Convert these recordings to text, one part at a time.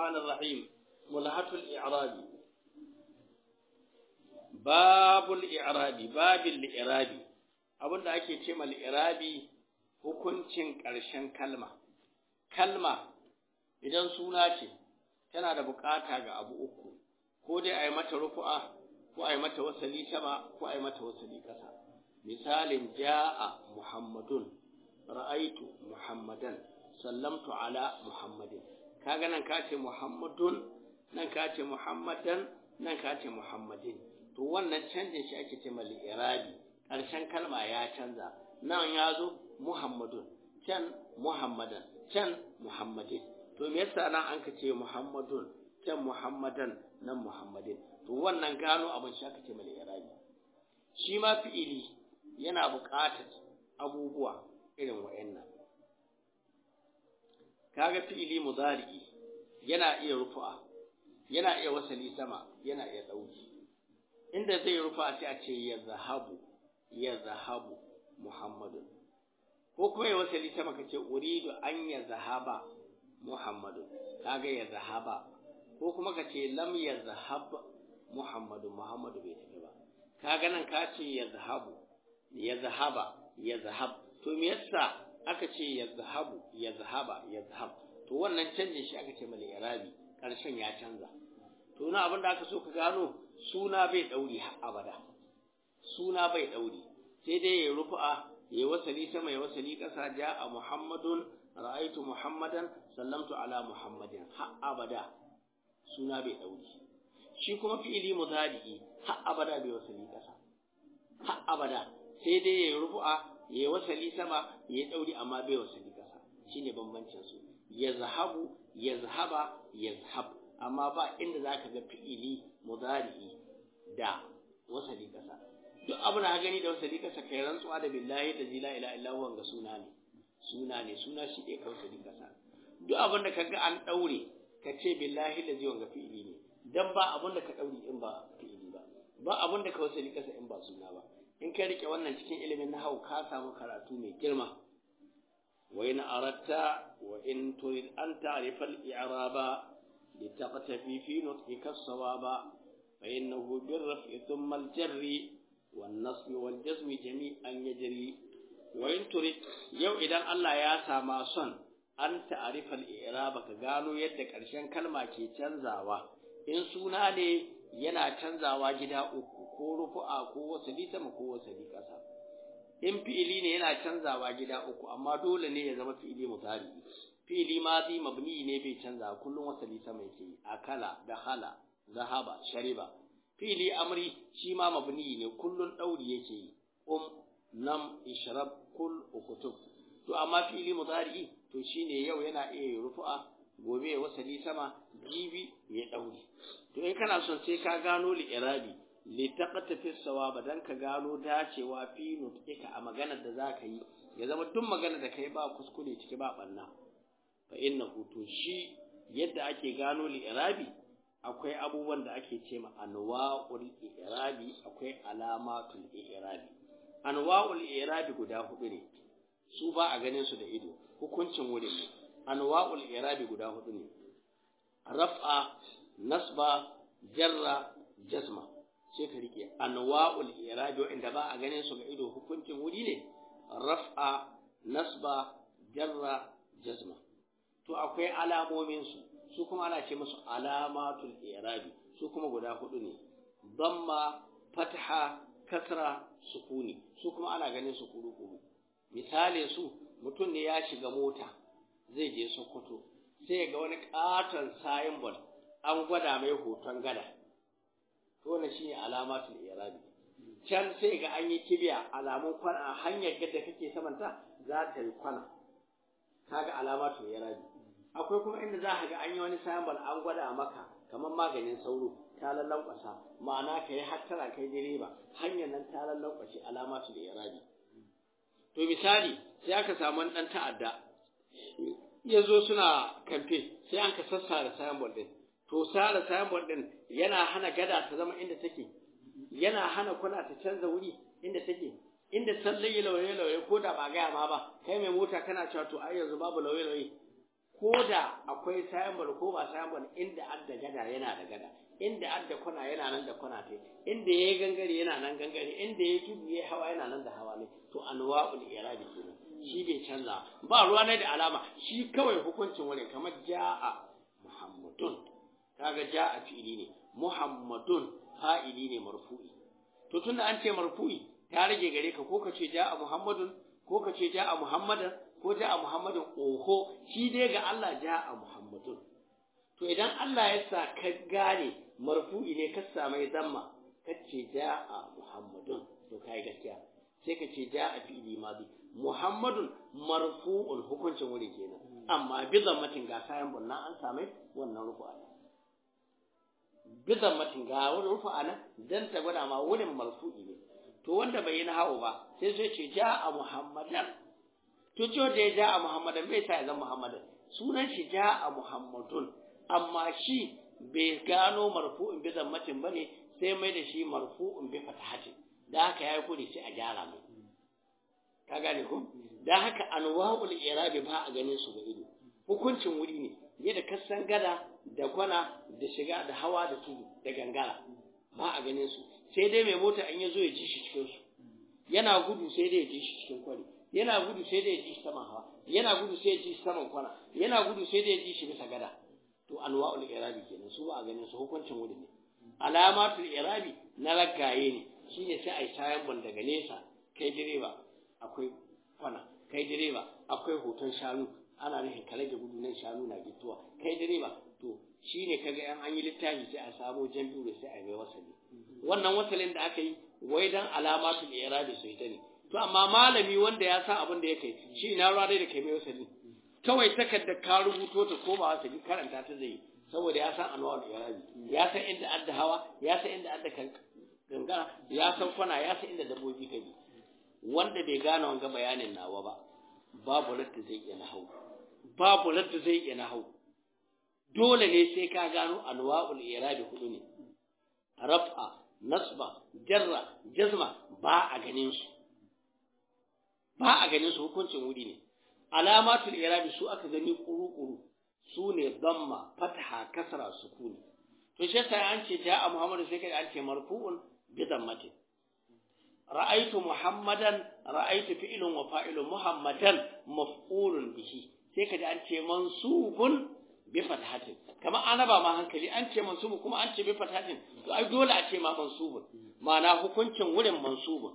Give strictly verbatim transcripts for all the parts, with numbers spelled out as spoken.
الرحمن الرحيم ملهة الإعراب باب الإعراب باب الإعراب abin da ake ce mal irabi hukuncin ƙarshen kalma kalma idan suna ce tana da bukata ga abu uku ko dai a yi mata rufu'a ko a yi mata wasali sama ko a yi mata wasali ƙasa misalin ja'a muhammadun ra'aitu muhammadan sallamtu ala muhammadin kaga nan ka ce muhammadun nan ka ce muhammadan nan ka ce muhammadin to wannan canjin shi ake ce mal irabi ƙarshen kalma ya canza nan ya zo muhammadun can muhammadan can muhammadin to me yasa nan an ka ce muhammadun can muhammadan nan muhammadin to wannan gano abin shi aka ce mal irabi shi ma fi'ili yana buƙatar abubuwa irin wa'annan kaga fi'ili mudari'i yana iya rufu'a yana iya wasali sama yana iya dauki inda zai rufa sai a ce ya zahabu ya zahabu muhammadun ko kuma ya wasali sama kace uridu an ya zahaba muhammadun kaga ya zahaba ko kuma kace lam ya zahab muhammadun muhammadu bai tafi ba kaga nan kace ya zahabu ya zahaba ya zahab to me yasa aka ce ya zahabu ya zahaba ya zahab to wannan canjin shi aka ce mal irabi karshen ya canza to na abin da aka so ka gano suna bai dauri har abada suna bai dauri sai dai ya rufa ya wasali sama ya wasali kasa ja'a muhammadun ra'aitu muhammadan sallamtu ala muhammadin har abada suna bai dauri shi kuma fi'ili mudari har abada bai wasali kasa har abada sai dai ya rufa ya wasali sama ya dauri amma bai wasali kasa shine bambancin su yazhabu yazhaba yazhab amma ba inda zaka ga fi'ili mudari da wasali kasa duk abin da gani da wasali kasa kai rantsuwa da billahi da la ilaha illa huwa ga suna ne suna ne suna shi dai kai wasali kasa duk abin da kaga an daure ka ce billahi da ziwan ga fi'ili ne dan ba abin da ka daure in ba fi'ili ba ba abin da ka wasali kasa in ba suna ba in ka rike wannan cikin ilimin nahwu ka samu karatu mai girma wa in aratta wa in turid an ta'rifa al-i'raba litaqtafi fi nutqika as-sawaba fa innahu birraf'i thumma al-jarri wan-nasbi wal-jazmi jami'an yajri wa in turid yau idan Allah ya sama son an ta'rifa al-i'raba ka gano yadda ƙarshen kalma ke canzawa in suna ne yana canzawa gida uku ko rufu'a ko wasali sama ko wasali ƙasa in fi'ili ne yana canzawa gida uku amma dole ne ya zama fi'ili mudari fi'ili madi mabni ne bai canza kullun wasali sama yake akala dakhala zahaba shariba fi'ili amri shi ma mabni ne kullun dauri yake um nam ishrab kul ukutub to amma fi'ili mudari to shine yau yana iya rufu'a gobe wasali sama jibi ya dauri to in kana son sai ka gano li'irabi li taqtafi sawaba dan ka gano dacewa fi nutika a maganar da zaka yi ya zama duk maganar da kai ba kuskure ciki ba banna fa innahu to shi yadda ake gano li'irabi akwai abubuwan da ake ce ma anwa'ul i'rabi akwai alamatul i'rabi anwa'ul i'rabi guda hudu ne su ba a ganin su da ido hukuncin wuri ne anwa'ul i'rabi guda hudu ne raf'a nasba jarra jazma sai ka rike anwa'ul i'rabi wanda ba a ganin su ga ido hukuncin wuri ne raf'a nasba jarra jazma to akwai alamomin su su kuma ana ce musu alamatul i'rabi su kuma guda hudu ne damma fatha kasra sukuni su kuma ana ganin su kuru-kuru misali su mutum ne ya shiga mota zai je Sokoto sai ga wani katon signboard an gwada mai hoton gada to ne shine alamatul i'rabi can sai ga an yi kibiya alamun kwana hanyar gadda kake samanta za ta yi kwana kaga alamatul i'rabi akwai kuma inda za ka ga an yi wani signboard an gwada maka kamar maganin sauro ta lallankwasa ma'ana kai hattara kai direba hanyar nan ta lallankwashe alamatul i'rabi to misali sai aka samu dan ta'adda yazo suna kamfe sai an ka sassara signboard din to sara signboard din yana hana gada ta zama inda take yana hana kula ta canza wuri inda take inda sallaye lauye lauye ko da ba ga ma ba kai mai mota kana cewa to ai yanzu babu lauye lauye ko da akwai sayambal ko ba sayambal inda adda gada yana da gada inda adda kwana yana nan da kwana ta inda yayi gangare yana nan gangare inda yayi tudu yayi hawa yana nan da hawa ne to anwa'ul irabi kenan shi bai canza ba ruwa ne da alama shi kawai hukuncin wani kamar ja'a muhammadun kaga ja'a fi'ili ne muhammadun fa'ili ne marfu'i to tunda an ce marfu'i ta rage gare ka ko ka ce ja'a muhammadun ko ka ce ja'a muhammadan ko ja'a muhammadun oho shi dai ga Allah ja'a muhammadun to idan Allah ya sa ka gane marfu'i ne ka samu zamma ka ce ja'a muhammadun to kai gaskiya sai ka ce ja'a fi'ili madi muhammadun marfu'un hukuncin wuri kenan amma bi zammatin ga sayan bunna an same wannan rufu'a bi zammatin ga wani rufu'a nan dan ta gwada ma wurin marfu'i ne to wanda bai yi nahawu ba sai sai ce ja'a muhammadan to ce da ya ja'a muhammadan bai sa ya zama muhammadan sunan shi ja'a muhammadun amma shi bai gano marfu'in bi zammatin bane sai mai da shi marfu'un bi fatahatin da haka yayi kudi sai a gyara mai ka gane ko da haka anwa'ul i'rabi ba a ganin su ga ido hukuncin wuri ne yadda kasan gada da kwana da shiga da hawa da tudu da gangara ba a ganin su sai dai mai mota an yazo ya ji shi cikin su yana gudu sai dai ya ji shi cikin kwari yana gudu sai dai ya ji shi saman hawa yana gudu sai ya ji shi saman kwana yana gudu sai dai ya ji shi bisa gada to anwa'ul i'rabi kenan su ba a ganin su hukuncin wuri ne alamatul i'rabi na ragaye ne shine sai ai sayan bun daga nesa kai direba akwai kwana kai direba akwai hoton shanu ana nufin ka rage gudu nan shanu na gittuwa kai direba to shine kaga yan an yi littafi sai a samo jambiru sai a mai wasali wannan wasalin da aka yi wai dan alamatul i'rabi sai ta ne to amma malami wanda ya san abin da yake shi ina ruwa dai da kai mai wasali kawai takardar ka rubuto ta ko ba wasali karanta ta zai saboda ya san anwa'ul i'rabi ya san inda adda hawa ya san inda adda gangara ya san kwana ya san inda dabbobi kai wanda bai gane wanga bayanin nawa ba babu ladda zai iya nahau babu ladda zai iya nahau dole ne sai ka gano anwa'ul i'rabi hudu ne raf'a nasba jarra jazma ba a ganin su ba a ganin su hukuncin wuri ne alamatul i'rabi su aka gani kuru-kuru su ne damma fatha kasra sukuni to shi sai an ce ja'a muhammadu sai kai an ce marfu'un bi dammatin ra'aytu muhammadan ra'aytu fi'lun wa fa'ilun muhammadan maf'ulun bihi sai kaji an ce mansubun bi fathatin kamar ana ba ma hankali an ce mansubu kuma an ce bi fathatin to ai dole a ce ma mansubun ma'ana hukuncin wurin mansubun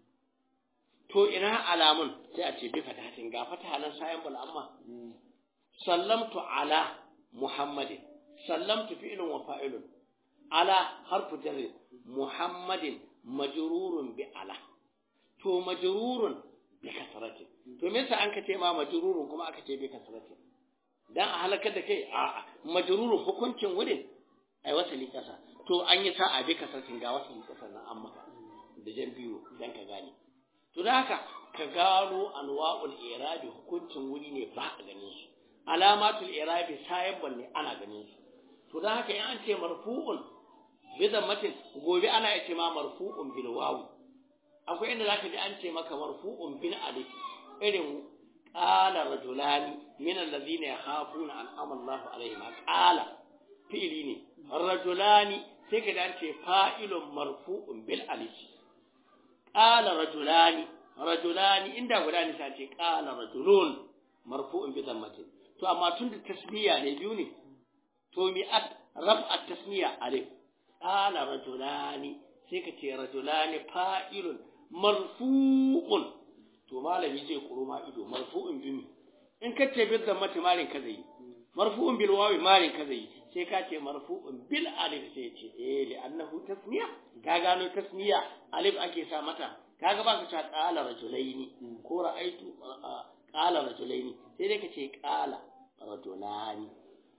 to ina alamun sai a ce bi fathatin ga fataha nan sayan bul amma sallamtu ala muhammadin sallamtu fi'lun wa fa'ilun ala harfu jar muhammadin majrurun bi ala to majrurun bi kasratin to me yasa an kace ma majrurun kuma aka ce bi kasratin dan a halakar da kai a majrurun hukuncin wurin ai wasali kasa to an yi sa'a bi kasratin ga wasali kasa nan amma da jan biyu dan ka gane to da haka ka gano anwa'ul i'rabi hukuncin wuri ne ba a ganin su alamatul i'rabi sayyan ne ana ganin su to da haka in an ce marfu'un bidan matin gobe ana yace ma marfu'un bil wawi akwai inda zaka ji an ce maka marfu'un bil alif irin qala rajulani min alladhina yakhafuna an amallahu alaihim qala fi'li ne rajulani sai ka an ce fa'ilun marfu'un bil alif qala rajulani rajulani inda guda ne sai ce qala rajulun marfu'un bidan matin to amma tunda tasniya ne biyu ne to mi at raf'at tasniya alif qala rajulani sai ka ce rajulani fa'ilun marfu'un to malami zai kuruma ido marfu'un bimi in ka ce bil zammati malin ka zai marfu'un bil wawi malin ka zai sai ka ce marfu'un bil alif sai ce eh li annahu tasniya ka gano tasniya alif ake sa mata kaga ba ka ce qala rajulaini ko ra'aitu qala rajulaini sai dai ka ce qala rajulani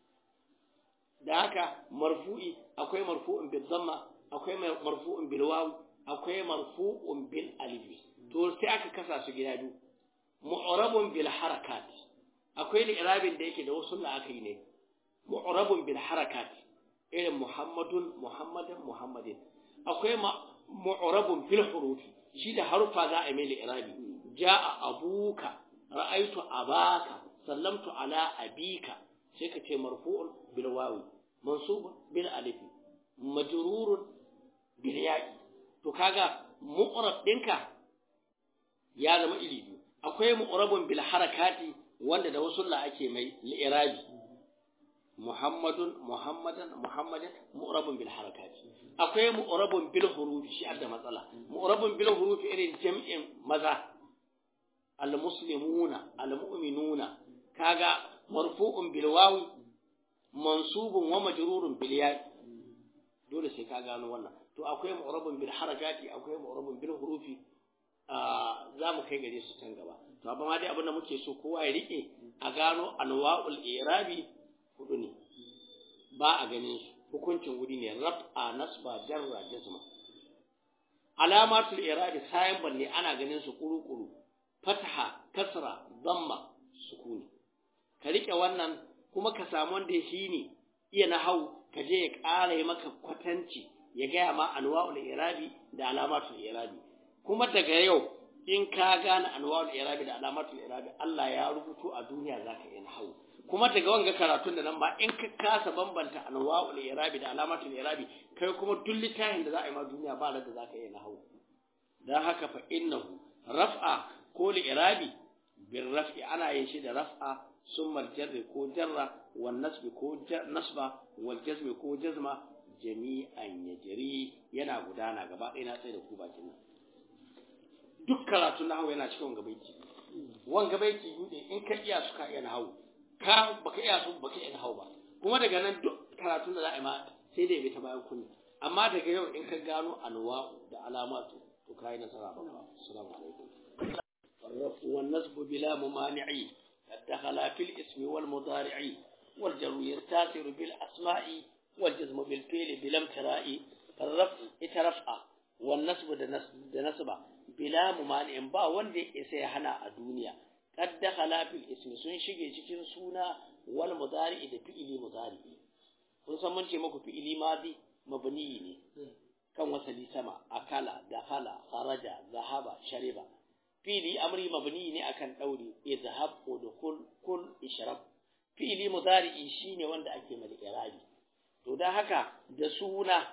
da haka marfu'i akwai marfu'un bil dhamma akwai marfu'un bil waw akwai marfu'un bil alif to sai aka kasa su gida biyu mu'rabun bil harakat akwai li'rabin da yake da wasu la aka yi ne mu'rabun bil harakat irin muhammadun muhammadan muhammadin akwai mu'rabun bil huruf shi da harufa za a yi mai li'rabi ja'a abuka ra'aytu abaka sallamtu ala abika sai ka ce marfu'un bil wawi mansubun bil alif majrurun bil ya'i to kaga mu'rab dinka ya zama iri biyu akwai mu'rabun bil harakati wanda da wasu la ake mai li'irabi muhammadun muhammadan muhammadin mu'rabun bil harakati akwai mu'rabun bil hurufi shi da matsala mu'rabun bil hurufi irin jam'in maza al muslimuna al mu'minuna kaga marfu'un bil wawi mansubun wa majrurun bil ya dole sai ka gano wannan to akwai mu'rabun bil harakati akwai mu'rabun bil hurufi za mu kai gare su can gaba to amma dai abin da muke so kowa ya rike a gano anwa'ul i'rabi hudu ne ba a ganin su hukuncin wuri ne raf'a nasba jarra jazma alamatul i'rabi sayan balle ana ganin su kuru-kuru fataha kasra damma sukuni ka rike wannan kuma ka samu wanda shi ne iya nahau ka je ya ƙara maka kwatanci ya gaya ma anwa'ul i'rabi da alamatul i'rabi kuma daga yau in ka gane anwa'ul i'rabi da alamatul i'rabi Allah ya rubuto a duniya zaka yi nahau kuma daga wanga karatun da nan ba in ka kasa bambanta anwa'ul i'rabi da alamatul i'rabi kai kuma duk littafin da za a yi ma duniya ba da zaka yi nahau dan haka fa innahu raf'a ko li'irabi bil raf'i ana yin shi da raf'a summa jarri ko jarra wan nasbi ko nasba wal jazmi ko jazma jami'an yajri yana gudana gaba ɗaya na tsaye da ku bakin nan duk karatu nahwu yana cikin gabaiti wan gabaiti yude in ka iya su ka iya nahwu ka baka iya su baka iya nahwu ba kuma daga nan duk karatun da za a yi ma sai dai bai ta bayan kunni amma daga yau in ka gano anwa'u da alamatu to kai nasara ba assalamu alaikum الرفع والنصب بلا ممانع الدخل في الاسم والمضارع والجر يستاثر بالأسماء والجزم بالفعل بلا امتراء الرفع اترفع والنصب دنصب بلا ممانع با وندي يسي هنا الدنيا قد دخل في الاسم sun shige cikin suna wal mudari da fi'ili mudari kun san mun ce muku fi'ili madi mabni ne kan wasali sama akala dakhala kharaja zahaba shariba fi'ili amri mabni ne akan dauri izhab udkhul kul ishrab fi'ili mudari shine wanda ake mal irabi to dan haka da suna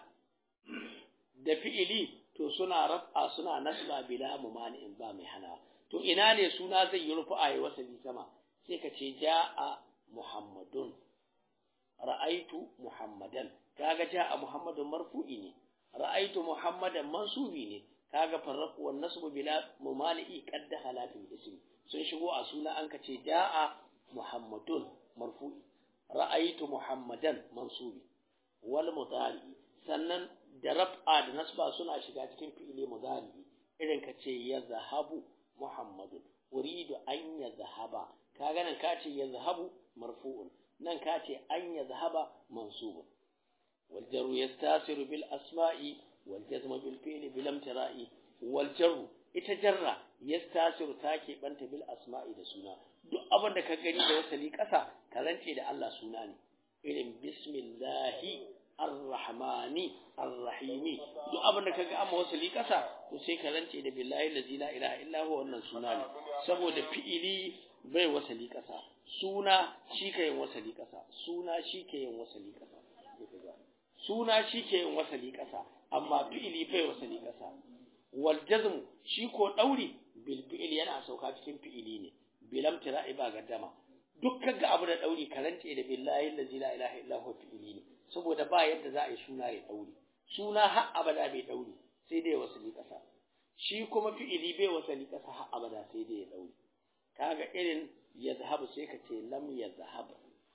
da fi'ili to suna raf'a suna nasba bila mumani'in ba mai hana to ina ne suna zai yi rufa ayi wasali sama sai ka ce jaa muhammadun ra'aitu muhammadan kaga jaa muhammadun marfu'i ne ra'aitu muhammadan mansubi ne kaga farraqu wan nasbu bila mumali'i qad dakhala fil ism sun shigo a suna an kace jaa muhammadun marfu'i ra'aytu muhammadan mansubi wal mudari sannan da raf'a da nasba suna shiga cikin fi'ili mudari irin kace yazhabu muhammadun uridu an yazhaba kaga nan kace yazhabu marfu'un nan kace an yazhaba mansubun wal jarru yastasiru bil asma'i والجزم بالفعل بلا امتراء والجر ita jarra yastasiru take banta bil asma'i da suna duk abin da ka gani da wasali kasa ka rance da Allah suna ne irin bismillahi arrahmani arrahimi duk abin da ka ga amma wasali kasa to sai ka rance da billahi allazi la ilaha illa huwa wannan suna ne saboda fi'ili bai wasali kasa suna shi ke yin wasali kasa suna shi ke yin wasali kasa suna shi ke yin wasali kasa amma fi'ili bai wasali kasa wal jazm shi ko dauri bil fi'il yana sauka cikin fi'ili ne bilam tira'i ba gaddama duk kaga abu da dauri karance da billahi allazi la ilaha illa huwa fi'ili ne saboda ba yadda za a yi suna ya dauri suna har abada bai dauri sai dai wasali kasa shi kuma fi'ili bai wasali kasa har abada sai dai ya dauri kaga irin yazhabu sai ka ce lam yazhab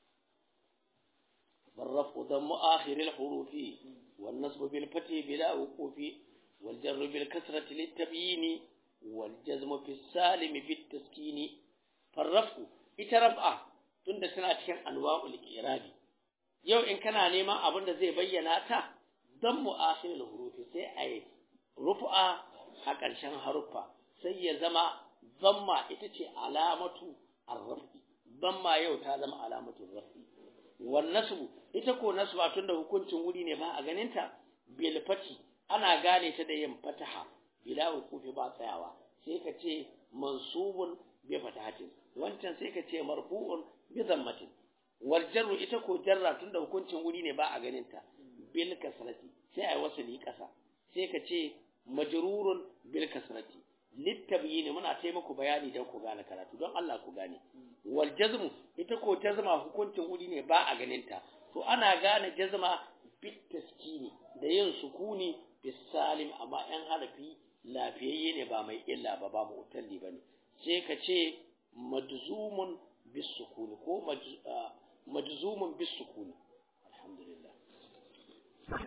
بالرفع ضم آخر الحروف والنصب بالفتح بلا وقوف والجر بالكسرة للتبيين والجزم في السالم بالتسكين فالرفع اترفع tunda tana cikin anwa'ul i'rabi yau in kana neman abin da zai bayyana ta dan mu'akhirul hurufi sai ai rufa a ƙarshen haruffa sai ya zama zamma ita ce alamatu ar-rafi zamma yau ta zama alamatu ar-rafi wan nasbu ita ko nasba tunda hukuncin wuri ne ba a ganinta bil fati ana gane ta da yin fataha bila hukufi ba tsayawa sai ka ce mansubun bi fatahatin wancan sai ka ce marfu'un bi dhammatin wal jarru ita ko jarra tunda hukuncin wuri ne ba a ganin ta bil kasrati sai ai wasali kasa sai ka ce majrurun bil kasrati litabyin muna taimako bayani dan ku gane karatu don Allah ku gane wal jazmu ita ko jazma hukuncin wuri ne ba a ganin ta to ana gane jazma bit taskini da yin sukuni bis salim amma yan harafi lafiyayye ne ba mai illa ba ba mu'talli bane sai ka ce majzumun bis sukuni ko majzumun bis sukuni